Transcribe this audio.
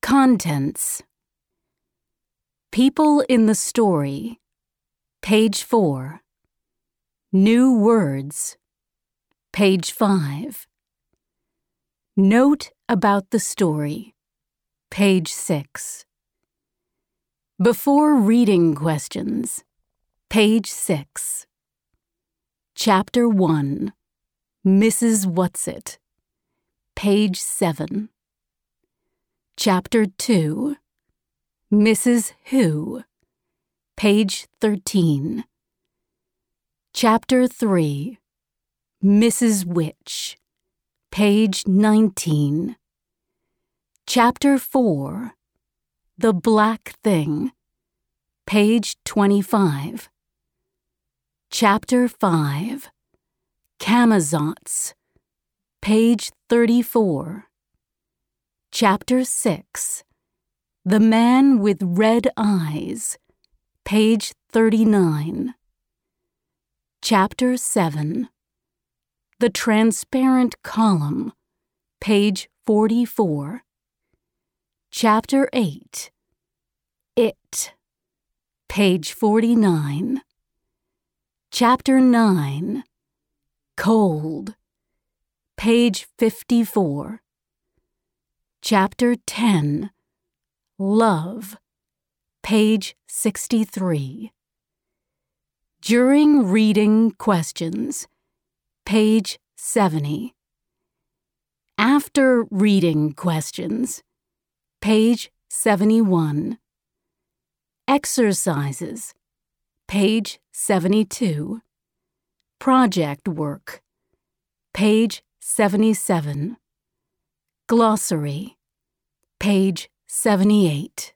Contents. People in the story. Page 4. New words. Page 5. Note about the story. Page 6. Before reading questions. Page 6. Chapter 1. Mrs. Whatsit. Page 7. Chapter 2. Mrs. Who. Page 13. Chapter 3. Mrs. Which. Page 19. Chapter 4. The Black Thing. Page 25. Chapter 5. Camazotz. Page 34. Chapter 6. The Man with Red Eyes. Page 39. Chapter 7. The Transparent Column. Page 44. Chapter 8. It. Page 49. Chapter 9. Cold. Page 54. Chapter 10. Love. Page 63. During reading questions. Page 70. After reading questions. Page 71. Exercises. Page 72. Project work. Page 77. Glossary. Page 78.